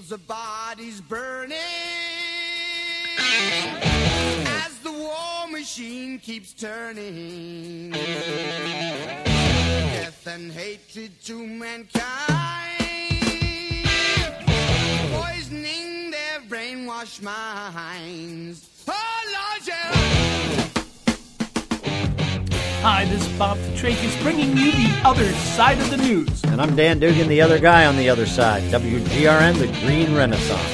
Millions of bodies burning as the war machine keeps turning. Death and hatred to mankind, poisoning their brainwashed minds. Oh, Lord, yeah. Hi, this is Bob Petrakis bringing you the other side of the news. And I'm Dan Dugan, the other guy on the other side. WGRN, the Green Renaissance.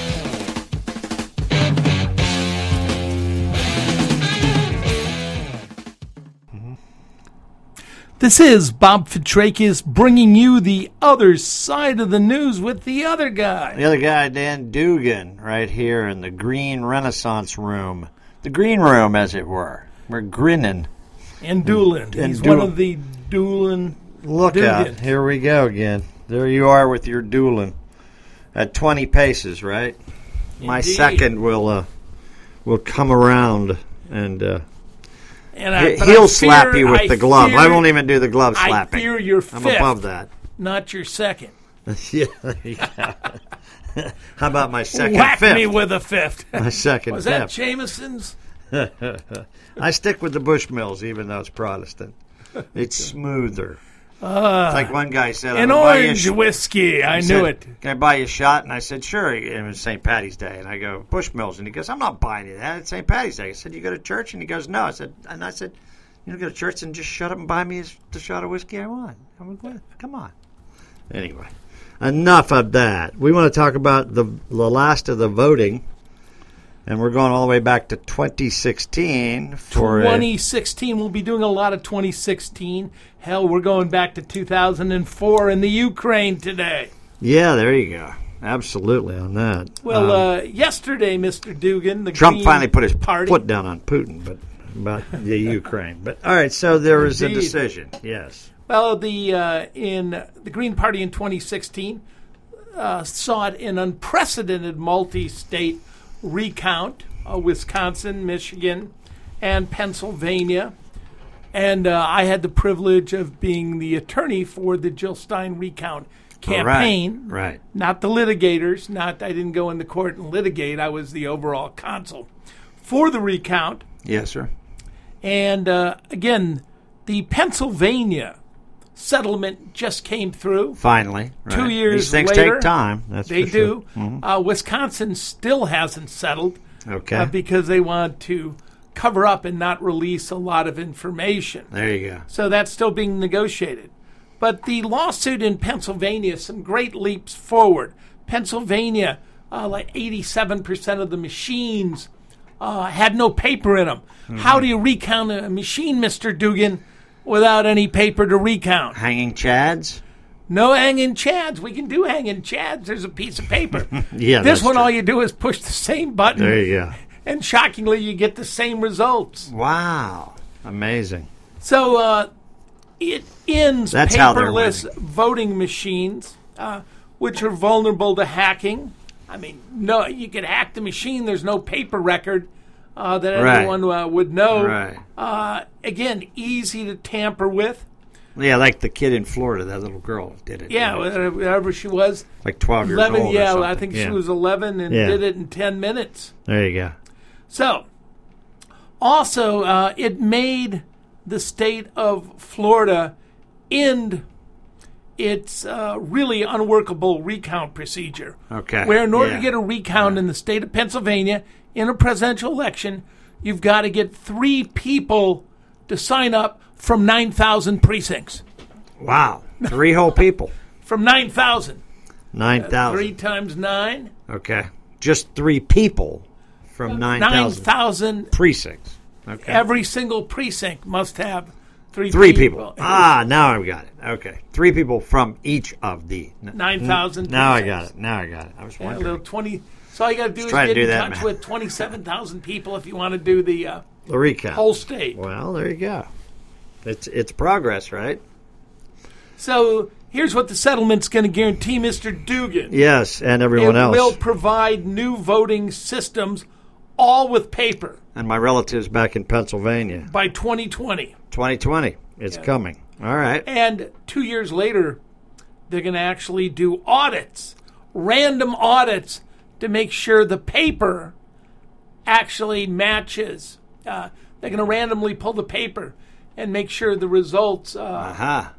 This is Bob Petrakis bringing you the other side of the news with the other guy. The other guy, Dan Dugan, right here in the Green Renaissance room. The green room, as it were. We're grinning. And Doolin. He's one of the Doolin. Look out. Here we go again. There you are with your Doolin. At 20 paces, right? Indeed. My second will come around and he'll slap you with the glove. I won't even do the glove slapping. I fear your fifth. I'm above that. Not your second. Yeah. How about my second Whack fifth? Me with a fifth. My second Was fifth. that Jameson's? I stick with the Bushmills, even though it's Protestant. It's smoother. It's like one guy said, an orange whiskey. I knew it. Can I buy you a shot? And I said, sure. It was St. Patty's Day. And I go, Bushmills. And he goes, I'm not buying you that. It's St. Patty's Day. I said, you go to church? And he goes, no. I said, you don't go to church and just shut up and buy me the shot of whiskey I want. I went, well, come on. Anyway, enough of that. We want to talk about the last of the voting. And we're going all the way back to 2016. 2016. We'll be doing a lot of 2016. Hell, we're going back to 2004 in the Ukraine today. Yeah, there you go. Absolutely on that. Well, yesterday, Mr. Dugan, Trump Green finally put his Party foot down on Putin, but about the Ukraine. But all right, so there was a decision. Yes. Well, in the Green Party in 2016 sought an unprecedented multi-state recount, Wisconsin, Michigan, and Pennsylvania. And I had the privilege of being the attorney for the Jill Stein recount campaign. Right. Not the litigators. I didn't go into court and litigate. I was the overall counsel for the recount. Yes, sir. And again, the Pennsylvania settlement just came through. Finally. Right. 2 years These things later. take time. That's they for sure. do. Mm-hmm. Wisconsin still hasn't settled. Okay. Because they want to cover up and not release a lot of information. There you go. So that's still being negotiated. But the lawsuit in Pennsylvania, some great leaps forward. Pennsylvania, like 87% of the machines had no paper in them. Mm-hmm. How do you recount a machine, Mr. Dugan, without any paper to recount? Hanging chads? No hanging chads. We can do hanging chads. There's a piece of paper. Yeah, this one, true. All you do is push the same button. There you go. And shockingly, you get the same results. Wow. Amazing. So it ends That's paperless voting machines, which are vulnerable to hacking. I mean, no, you could hack the machine. There's no paper record that anyone would know. Right. Again, easy to tamper with. Yeah, like the kid in Florida, that little girl did it. Yeah, whatever she was. Like 12 years 11, old. Yeah, or I think she was 11 and did it in 10 minutes. There you go. So, also, it made the state of Florida end its really unworkable recount procedure. Okay. Where in order to get a recount in the state of Pennsylvania in a presidential election, you've got to get 3 people to sign up from 9,000 precincts. Wow. 3 whole people. From 9,000. 9,000. 3 times 9. Okay. Just 3 people from 9,000 precincts. Okay. Every single precinct must have 3 people. Now I've got it. Okay. 3 people from each of the 9,000 Now I got it. I was wondering. A little 20. So all you got to do is get in touch with 27,000 people if you want to do the recount. Whole state. Well, there you go. It's progress, right? So here's what the settlement's going to guarantee, Mr. Dugan. Yes, and everyone else. It will provide new voting systems, all with paper. And my relatives back in Pennsylvania. By 2020. 2020. It's coming. All right. And 2 years later, they're going to actually do audits random audits to make sure the paper actually matches. They're going to randomly pull the paper and make sure the results are,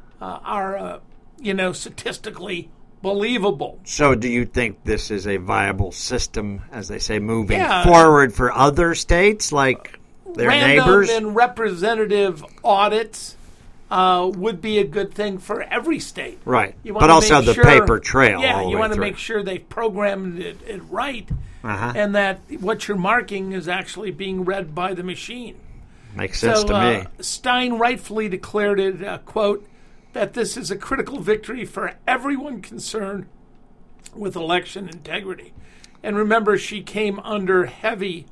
statistically believable. So do you think this is a viable system, as they say, moving Yeah. forward for other states like their Random neighbors? and representative audits would be a good thing for every state. Right. You But wanna also make the sure- paper trail. Yeah, all the you way want to through. make sure they've programmed it right, Uh-huh. and that what you're marking is actually being read by the machine. Makes sense So to me. Stein rightfully declared it, quote, that this is a critical victory for everyone concerned with election integrity. And remember, she came under heavy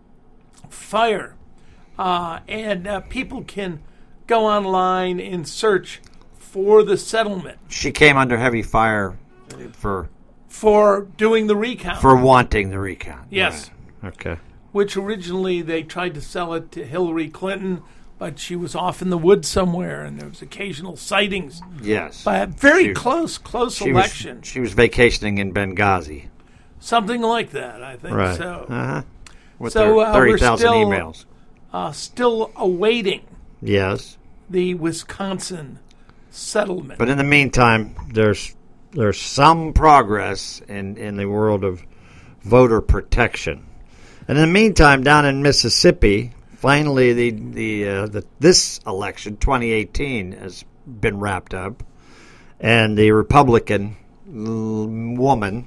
fire. And people can go online and search for the settlement She came under heavy fire for doing the recount. for wanting the recount. Yes. Right. Okay. Which originally they tried to sell it to Hillary Clinton, but she was off in the woods somewhere, and there was occasional sightings. Yes. By a very She- close She election. was vacationing in Benghazi. Something like that, I think. Right. So, Uh-huh. With So, their 30,000 we're still- emails. still awaiting Yes. the Wisconsin settlement. But in the meantime, there's some progress in the world of voter protection. And in the meantime, down in Mississippi, finally this election, 2018, has been wrapped up, and the Republican woman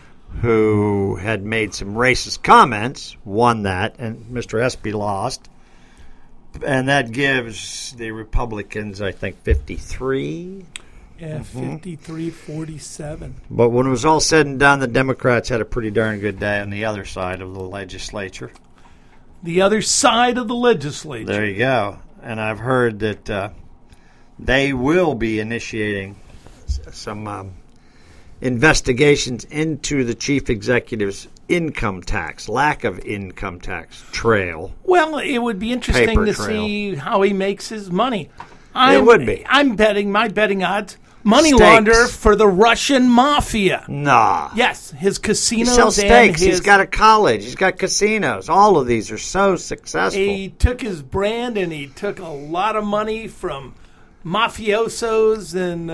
who had made some racist comments won that, and Mr. Espy lost. And that gives the Republicans, I think, 53. Yeah, 53-47. But when it was all said and done, the Democrats had a pretty darn good day on the other side of the legislature. The other side of the legislature. There you go. And I've heard that they will be initiating some investigations into the chief executive's income tax, lack of income tax trail. Well, it would be interesting Paper to trail. see how he makes his money. It would be. I'm betting, my betting odds, money Steaks. launderer for the Russian mafia. Nah. Yes, his He casinos sells and steaks. his... He's got a college. He's got casinos. All of these are so successful. He took his brand and he took a lot of money from mafiosos and,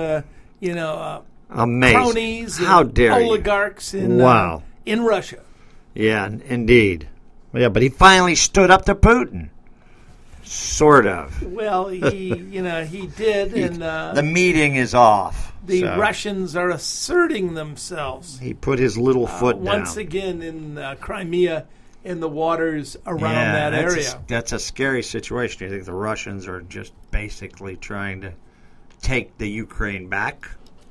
Amazing. cronies How and dare you. oligarchs in Russia. Yeah, indeed. Yeah, but he finally stood up to Putin. Sort of. Well, he did, and The meeting is off. the so Russians are asserting themselves he put his little foot down. once again in Crimea, in the waters around that area. That's a scary situation. I think the Russians are just basically trying to take the Ukraine back.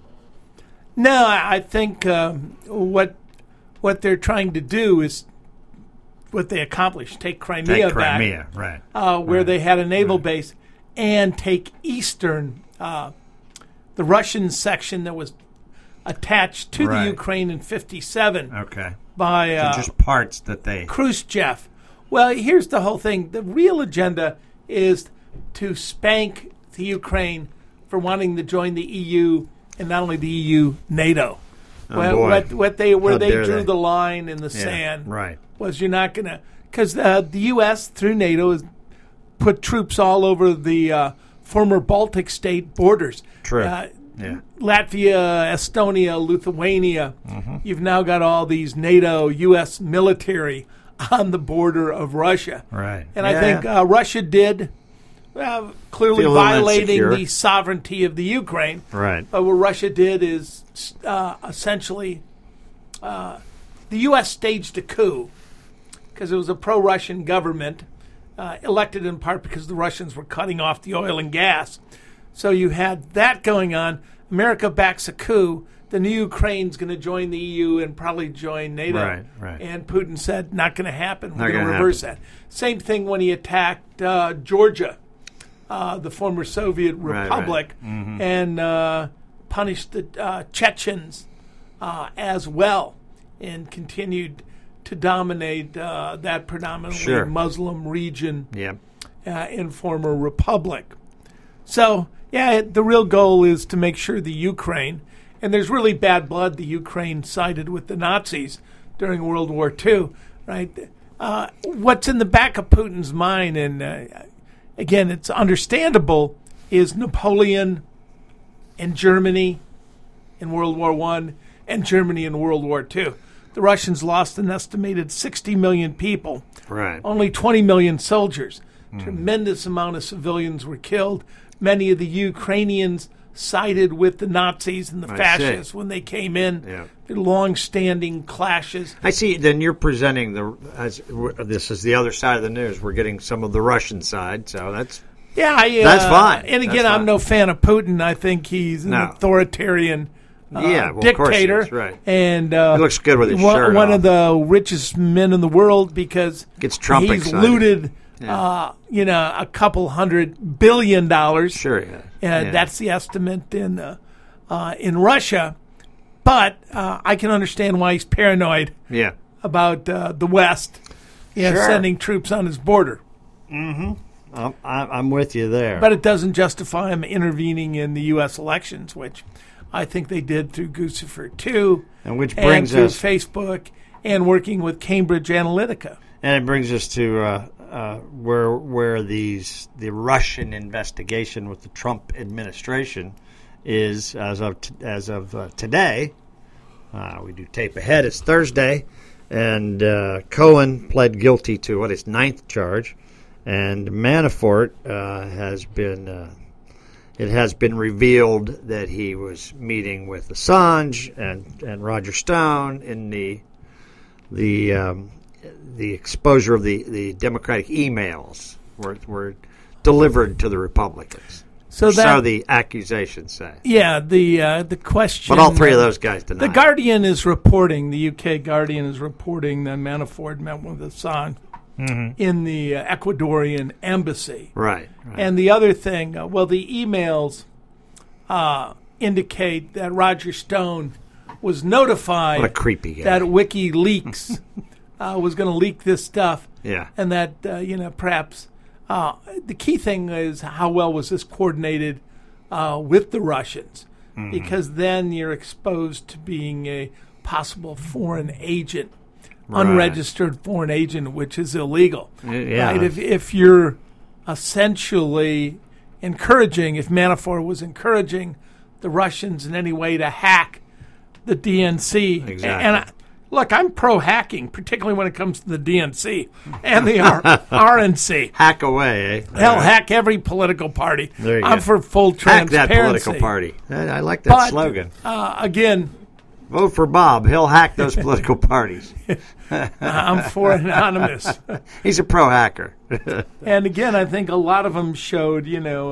No, I think what they're trying to do is what they accomplished: take Crimea, Take Crimea, right. where they had a naval base, and take eastern, the Russian section that was attached to Right. the Ukraine in '57 Okay. by So just parts that they... Khrushchev. Well, here's the whole thing. The real agenda is to spank the Ukraine for wanting to join the EU, and not only the EU, NATO. boy. Where How they dare drew they. the line in the Yeah, sand right. was you're not going to, because the U.S. through NATO has put troops all over the former Baltic state borders. True. Yeah. Latvia, Estonia, Lithuania. Mm-hmm. You've now got all these NATO, U.S. military on the border of Russia. Right. And I think Russia did, clearly Feel a little violating insecure. the sovereignty of the Ukraine. Right. But what Russia did is essentially the U.S. staged a coup because it was a pro-Russian government elected in part because the Russians were cutting off the oil and gas. So you had that going on. America backs a coup. The new Ukraine's going to join the EU and probably join NATO. Right. And Putin said, not going to happen. Not We're going to gonna reverse that. Same thing when he attacked Georgia, the former Soviet republic, and punished the Chechens as well, and continued to dominate that predominantly Muslim region Yeah. in former republic. So, yeah, the real goal is to make sure the Ukraine, And there's really bad blood. The Ukraine sided with the Nazis during World War II, right? What's in the back of Putin's mind, and again, it's understandable, is Napoleon and Germany in World War I and Germany in World War II. The Russians lost an estimated 60 million people. Right. Only 20 million soldiers. Tremendous amount of civilians were killed. Many of the Ukrainians sided with the Nazis and the fascists when they came in. Yeah. The long-standing clashes. I see. Then you're presenting this is the other side of the news. We're getting some of the Russian side, so that's that's fine. And again, That's I'm fine. no fan of Putin. I think he's an authoritarian of course he dictator. is, right. And He looks good with his shirt one off. of the richest men in the world because Gets Trump he's excited. looted, a couple $100 billion. Sure, yeah. That's the estimate in Russia. But I can understand why he's paranoid Yeah. about the West Sure. sending troops on his border. I'm with you there. But it doesn't justify him intervening in the U.S. elections, which I think they did through Guccifer 2 and which and brings through us Facebook and working with Cambridge Analytica. And it brings us to where the Russian investigation with the Trump administration is as of today. We do tape ahead. It's Thursday, and Cohen pled guilty to his 9th charge, and Manafort has been. It has been revealed that he was meeting with Assange and Roger Stone in the exposure of the Democratic emails were delivered to the Republicans. So the accusations say. Yeah, the question. But all three of those guys deny. The Guardian is reporting, the UK Guardian is reporting that Manafort met with Assange in the Ecuadorian embassy. Right. And the other thing, the emails indicate that Roger Stone was notified What a creepy guy. that WikiLeaks was going to leak this stuff. Yeah. And that, perhaps the key thing is how well was this coordinated with the Russians? Because then you're exposed to being a possible foreign agent, unregistered foreign agent, which is illegal. Yeah. Right? If you're essentially encouraging, if Manafort was encouraging the Russians in any way to hack the DNC. Exactly. And look, I'm pro-hacking, particularly when it comes to the DNC and the RNC. Hack away, eh? Hell, hack every political party. There you I'm go. for full Hack that transparency. political party. I like that But, slogan. Again, Vote for Bob. He'll hack those political parties. I'm for anonymous. He's a pro-hacker. And again, I think a lot of them showed,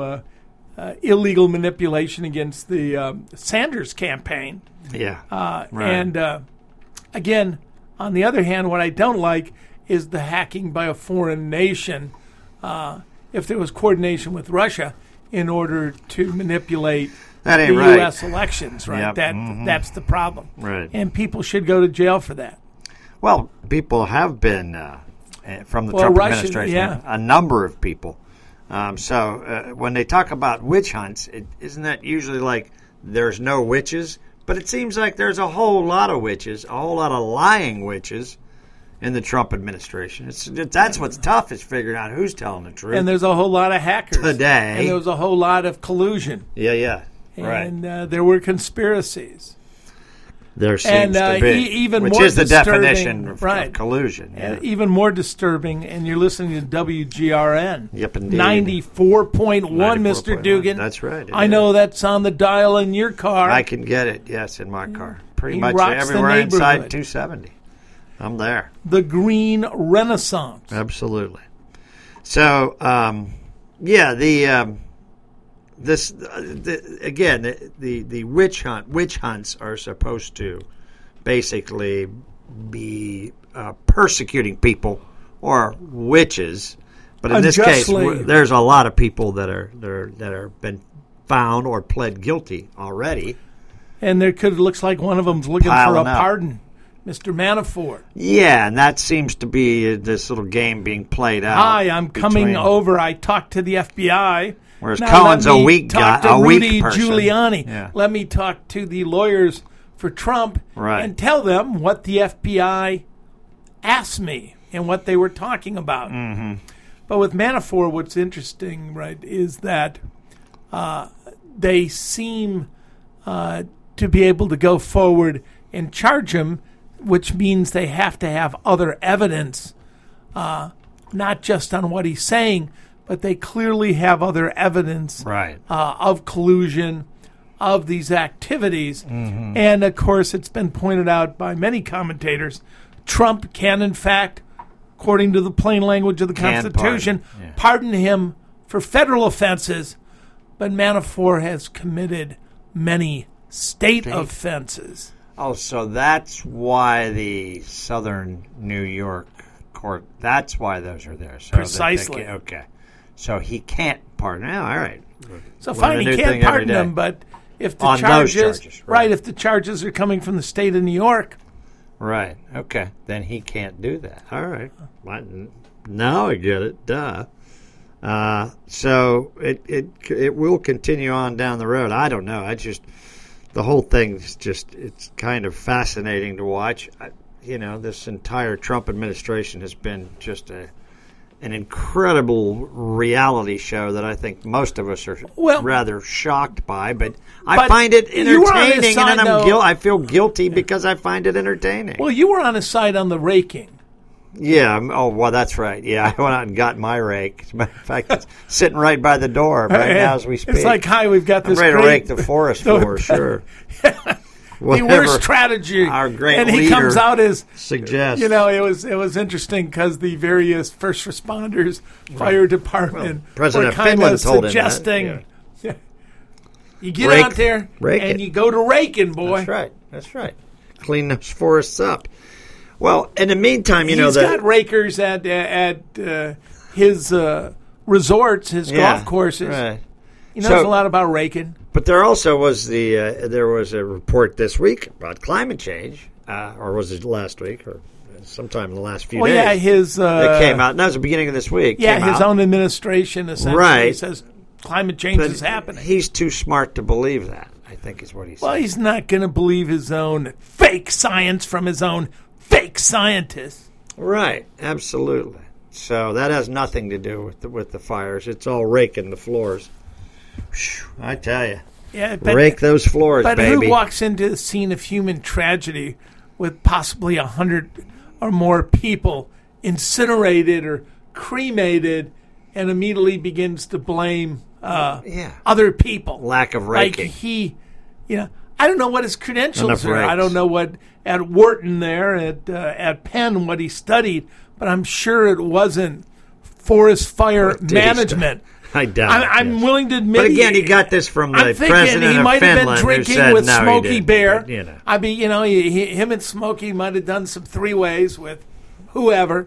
illegal manipulation against the Sanders campaign. Yeah. Right. And again, on the other hand, what I don't like is the hacking by a foreign nation. If there was coordination with Russia in order to manipulate That the ain't right. U.S. elections, right? Yep. That's the problem. Right. And people should go to jail for that. Well, people have been from the Well, Trump Russian, administration. yeah. A number of people. So when they talk about witch hunts, isn't that usually like there's no witches? But it seems like there's a whole lot of witches, a whole lot of lying witches in the Trump administration. That's what's tough is figuring out who's telling the truth. And there's a whole lot of hackers. Today. And there was a whole lot of collusion. Yeah. Right. And there were conspiracies. There seems to be. Even which more is the disturbing, definition of right. collusion. Yeah. Even more disturbing, and you're listening to WGRN. Yep, indeed. 94.1, Mr. 94.1. Dugan. That's right. I know that's on the dial in your car. I can get it, yes, in my car. Pretty He much rocks the everywhere inside neighborhood. 270. I'm there. The Green Renaissance. Absolutely. So, the witch hunts are supposed to basically be persecuting people or witches, but in this case, Unjustly. there's a lot of people that are been found or pled guilty already. And looks like one of them's looking for a Piling up. pardon, Mr. Manafort. Yeah, and that seems to be this little game being played out. Hi, I'm coming between- over. I talked to the FBI, Whereas Now, Cohen's let a me weak talk guy, to a weak Rudy person. Giuliani. Yeah. Let me talk to the lawyers for Trump Right. and tell them what the FBI asked me and what they were talking about. Mm-hmm. But with Manafort, what's interesting, right, is that they seem to be able to go forward and charge him, which means they have to have other evidence, not just on what he's saying, but they clearly have other evidence Right. of collusion of these activities. And, of course, it's been pointed out by many commentators, Trump can, in fact, according to the plain language of the Can Constitution, pardon, yeah. pardon him for federal offenses, but Manafort has committed many state offenses. Oh, so that's why the Southern New York court, that's why those are there. So that they Precisely. can- okay. So he can't pardon. Oh, all right. So Learn fine, a he new can't thing every pardon day. him, but if the On those charges, right, right. if the charges are coming from the state of New York, Right. Okay. Then he can't do that. All right. Now I get it. Duh. So it will continue on down the road. I don't know. The whole thing is it's kind of fascinating to watch. This entire Trump administration has been just an incredible reality show that I think most of us are rather shocked by, but I find it you were on his entertaining, side, and though. I feel guilty because I find it entertaining. well, you were on his side on the raking. Yeah. Oh, well, that's right. Yeah, I went out and got my rake. As a matter of fact, it's sitting right by the door right now as we speak. It's like, hi, we've got I'm this ready to great, rake the forest floor, sure. the Whatever worst strategy. our great and he leader comes out as suggests. it was interesting because the various first responders, fire department, President were kind Finland of told him that, suggesting you get Rake- out there rake and it. you go to raking, boy. That's right. That's right. Clean those forests up. Well, in the meantime, He's that got rakers at his resorts, his golf courses. Right. He knows So- a lot about raking. But there also was there was a report this week about climate change, or was it last week, or sometime in the last few Well, days? yeah, his It came out. And that was the beginning of this week. yeah, came his out. own administration essentially Right. says climate change But is happening. He's too smart to believe that, I think is what he said. Well, he's not going to believe his own fake science from his own fake scientists. Right, absolutely. So that has nothing to do with the fires. It's all raking the floors. Whew, I tell you. Yeah, but, Rake those floors, but baby. who walks into the scene of human tragedy with possibly 100 or more people incinerated or cremated and immediately begins to blame other people? Lack of Like raking. I don't know what his credentials Enough are. I rakes. don't know what at Wharton there at Penn what he studied, but I'm sure it wasn't forest fire did he management. I doubt it, I'm yes. willing to admit. But again, he got this from the I'm thinking president he of might have Finland, been who drinking said with no, he Smokey didn't, Bear. but, I mean, him and Smokey might have done some three-ways with whoever.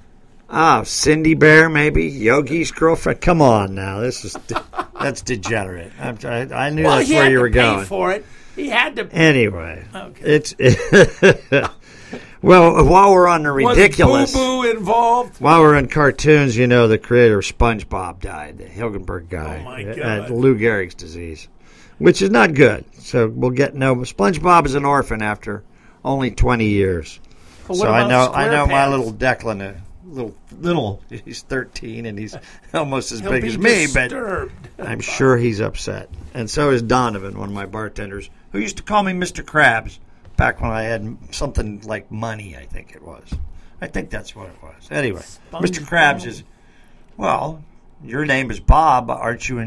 Cindy Bear, maybe Yogi's girlfriend. Come on, now, that's degenerate. I knew that's he where had you to were pay going. for it. He had to. Anyway, Okay. it's well. While we're on the ridiculous, Was Boo Boo involved? while we're in cartoons, the creator of SpongeBob died, the Hilgenberg guy, Oh, my had God. Lou Gehrig's disease, which is not good. So we'll get SpongeBob is an orphan after only 20 years. But what So I about know my SquarePants? little Declan, little. He's 13 and he's almost as He'll big be as me, disturbed. but I'm sure he's upset. And so is Donovan, one of my bartenders, who used to call me Mr. Krabs back when I had something like money, I think it was. I think that's what it was. Anyway, Mr. Krabs is, well, your name is Bob. Aren't you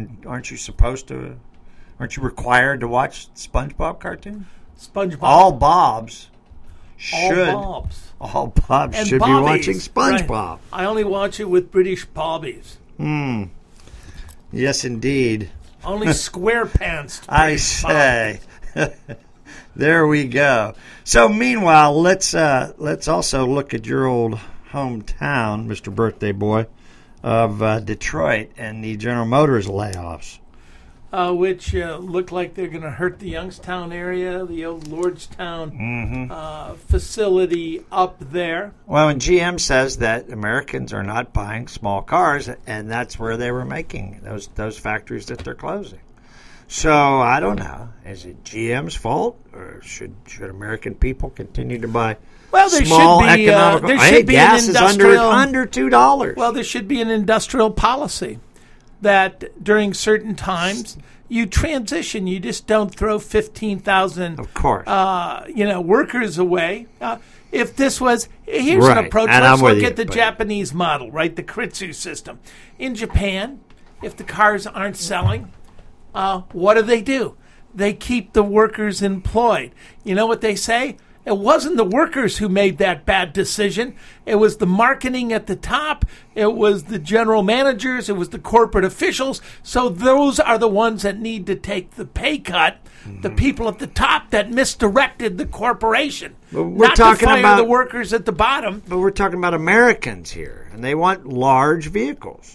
required to watch SpongeBob cartoon? SpongeBob. All Bobs All should. Bobs. All Bobs And should be Bobbies. watching SpongeBob. Right. I only watch it with British Bobbies. Yes, indeed. Only SquarePants. I British say. There we go. So meanwhile, let's also look at your old hometown, Mr. Birthday Boy, of Detroit and the General Motors layoffs. which look like they're going to hurt the Youngstown area, the old Lordstown facility up there. Well, and GM says that Americans are not buying small cars, and that's where they were making those factories that they're closing. So I don't know. Is it GM's fault, or should American people continue to buy small economical? There should be gas an is under $2. Well, there should be an industrial policy that during certain times you transition. You just don't throw 15,000 of course workers away. If this was here's an approach. And let's look you, at the Japanese model, right? The Kritsu system in Japan. If the cars aren't selling, what do? They keep the workers employed. You know what they say? It wasn't the workers who made that bad decision. It was the marketing at the top. It was the general managers. It was the corporate officials. So those are the ones that need to take the pay cut. The people at the top that misdirected the corporation. We're not talking to fire about the workers at the bottom. But we're talking about Americans here, and they want large vehicles.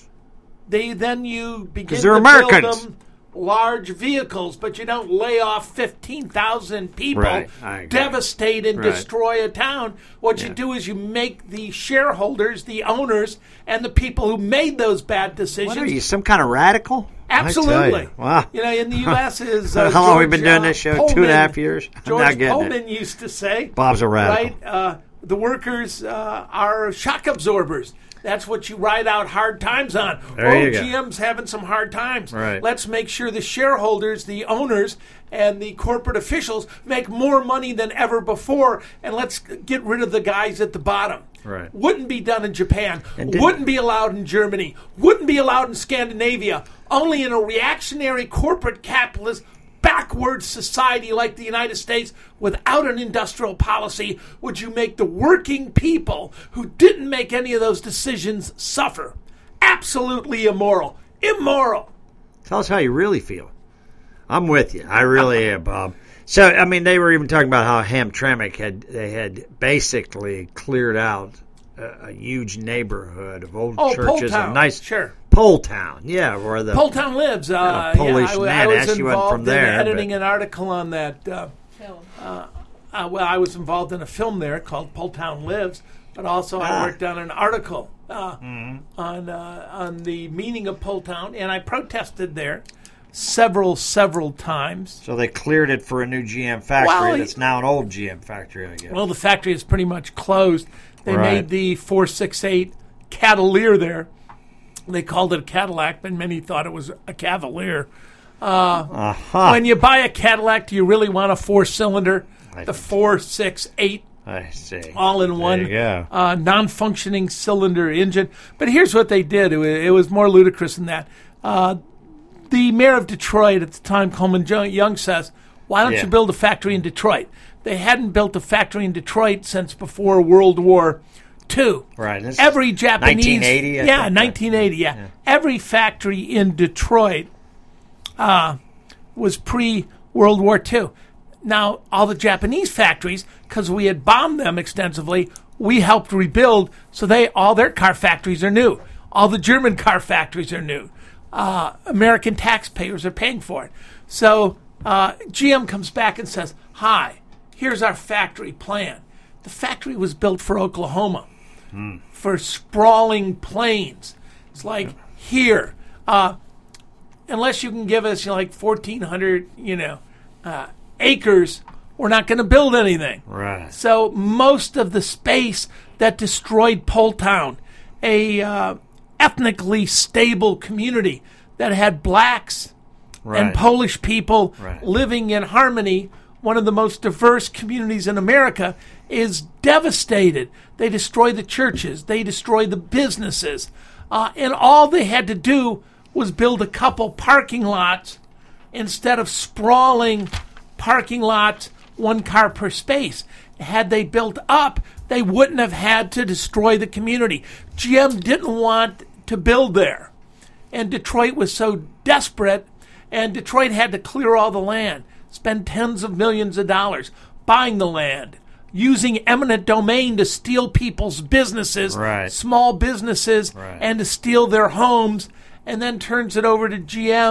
Then you begin they're to Americans. build them large vehicles, but you don't lay off 15,000 people, devastate and destroy a town. What you do is you make the shareholders, the owners, and the people who made those bad decisions. What are you, some kind of radical? Absolutely. Wow. In the U.S. is how long have we been doing this show? Pullman, 2.5 years? George Pullman used to say, Bob's a radical. Right? The workers are shock absorbers. That's what you ride out hard times on. GM's having some hard times. Right. Let's make sure the shareholders, the owners, and the corporate officials make more money than ever before, and let's get rid of the guys at the bottom. Right. Wouldn't be done in Japan. Wouldn't be allowed in Germany. Wouldn't be allowed in Scandinavia. Only in a reactionary corporate capitalist backward society like the United States without an industrial policy would you make the working people who didn't make any of those decisions suffer. Absolutely immoral. Immoral. Tell us how you really feel. I'm with you. I really am, Bob. So, they were even talking about how Hamtramck had basically cleared out a huge neighborhood of old churches and nice Pole Town, where the Pole Town lives. Polish man. I was you went from involved there, in editing an article on that. I was involved in a film there called Pole Town Lives, but also I worked on an article on the meaning of Pole Town, and I protested there several times. So they cleared it for a new GM factory. That's now an old GM factory, I guess. Well, the factory is pretty much closed. They made the 468 Cavalier there. They called it a Cadillac, but many thought it was a Cavalier. When you buy a Cadillac, do you really want a four-cylinder? The 468. I see. All in one. There you go. Non-functioning cylinder engine. But here's what they did. It was more ludicrous than that. The mayor of Detroit at the time, Coleman Young, says, why don't you build a factory in Detroit? They hadn't built a factory in Detroit since before World War II. Right. Every Japanese... 1980? 1980, Every factory in Detroit was pre-World War II. Now, all the Japanese factories, because we had bombed them extensively, we helped rebuild, so all their car factories are new. All the German car factories are new. American taxpayers are paying for it. So GM comes back and says, hi, here's our factory plan. The factory was built for Oklahoma, for sprawling plains. It's like here, unless you can give us 1,400 acres, we're not going to build anything. Right. So most of the space that destroyed Pole Town, a ethnically stable community that had blacks and Polish people living in harmony, one of the most diverse communities in America, is devastated. They destroy the churches. They destroy the businesses. And all they had to do was build a couple parking lots instead of sprawling parking lots, one car per space. Had they built up, they wouldn't have had to destroy the community. GM didn't want to build there. And Detroit was so desperate, and Detroit had to clear all the land, spend tens of millions of dollars buying the land, using eminent domain to steal people's businesses, small businesses, and to steal their homes, and then turns it over to GM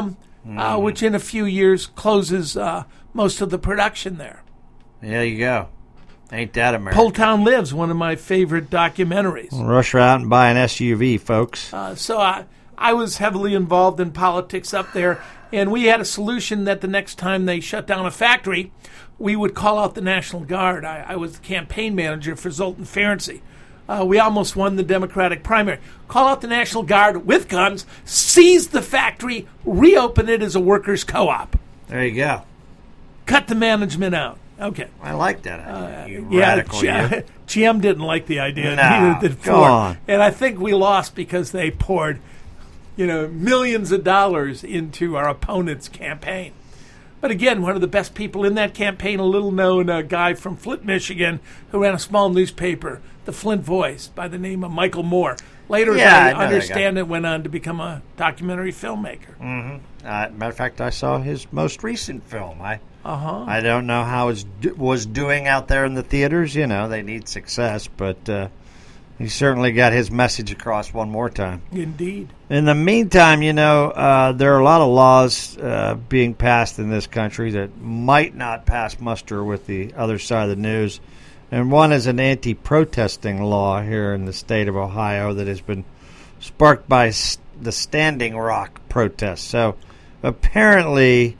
which in a few years closes most of the production there. There you go. Ain't that America? Pole Town Lives, one of my favorite documentaries. Well, rush out and buy an SUV, folks. So I was heavily involved in politics up there, and we had a solution that the next time they shut down a factory, we would call out the National Guard. I was the campaign manager for Zoltan Ferenczi. We almost won the Democratic primary. Call out the National Guard with guns, seize the factory, reopen it as a workers' co-op. There you go. Cut the management out. Okay. I like that idea. Radical, GM didn't like the idea. Nah, neither did go Ford. on. And I think we lost because they poured, millions of dollars into our opponent's campaign. But again, one of the best people in that campaign, a little-known guy from Flint, Michigan, who ran a small newspaper, the Flint Voice, by the name of Michael Moore. Later, as I understand it, went on to become a documentary filmmaker. Mm-hmm. Matter of fact, I saw his most recent film. I don't know how it was doing out there in the theaters. They need success, but he certainly got his message across one more time. Indeed. In the meantime, there are a lot of laws being passed in this country that might not pass muster with the other side of the news. And one is an anti-protesting law here in the state of Ohio that has been sparked by the Standing Rock protests. So apparently,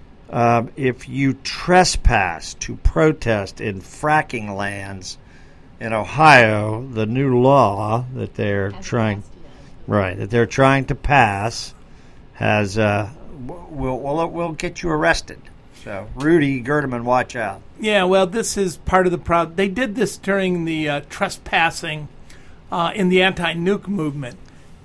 if you trespass to protest in fracking lands in Ohio, the new law that they're trying to pass has will get you arrested. So, Rudy Gerdeman, watch out. Yeah, well, this is part of the problem. They did this during the trespassing in the anti-nuke movement.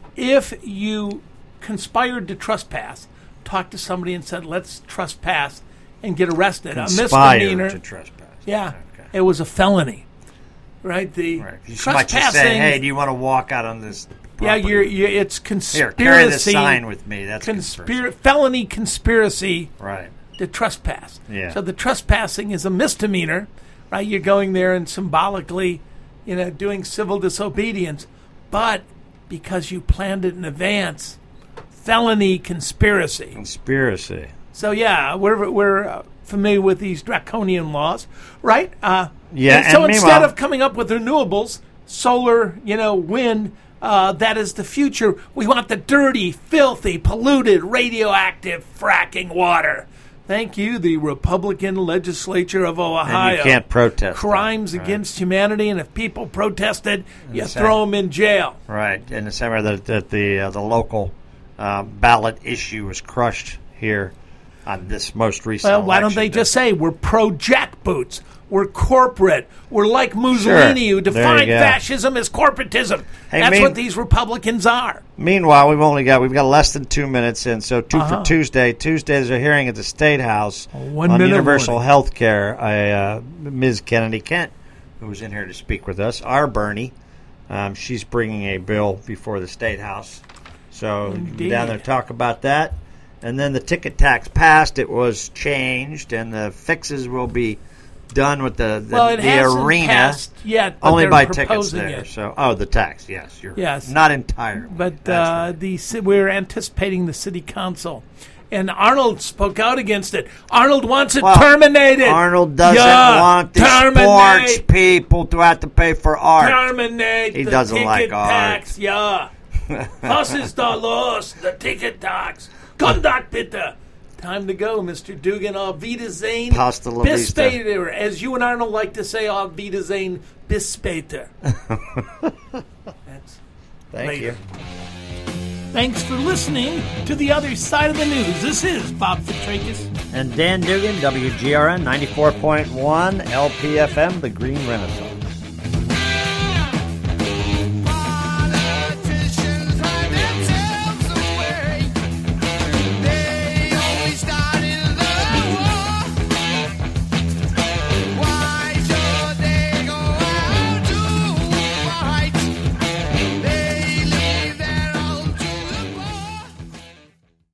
If you conspired to trespass, talked to somebody and said, let's trespass and get arrested. Conspired a misdemeanor. To trespass. Yeah, okay. It was a felony. Right? You might just say, hey, do you want to walk out on this property? Yeah, it's conspiracy. Here, carry this sign with me. That's felony conspiracy. Right. To trespass. Yeah. So the trespassing is a misdemeanor, right? You're going there and symbolically, doing civil disobedience. But because you planned it in advance, felony conspiracy. Conspiracy. So yeah, we're familiar with these draconian laws, right? Yeah. And so instead of coming up with renewables, solar, wind, that is the future. We want the dirty, filthy, polluted, radioactive fracking water. Thank you, the Republican legislature of Ohio. And you can't protest. Crimes against humanity, and if people protested, you throw them in jail. Right. In the same way that the local ballot issue was crushed here on this most recent election. Why don't they just say, we're pro-jackboots, we're corporate, we're like Mussolini, who defined fascism as corporatism. Hey, that's what these Republicans are. Meanwhile, we've got less than 2 minutes in, so for Tuesday. Tuesday, there's a hearing at the State House on universal health care. Ms. Kennedy Kent, who was in here to speak with us, our Bernie, she's bringing a bill before the State House. So down there, talk about that. And then the ticket tax passed. It was changed, and the fixes will be done with the arena passed yet, only by tickets there. So, the tax, yes, not entirely. But we're anticipating the city council, and Arnold spoke out against it. Arnold wants it terminated. Arnold doesn't want the sports people to have to pay for art. Terminate. He doesn't like art. Tax. Yeah. Was ist da los? The ticket tax. Conduct bitte. Time to go, Mr. Dugan. Auf Wiedersehen. Hasta la Bis vista. später. As you and Arnold like to say, Auf Wiedersehen. Bis später. That's Thank you. Thanks for listening to The Other Side of the News. This is Bob Fitrakis. And Dan Dugan, WGRN 94.1 LPFM, The Green Renaissance.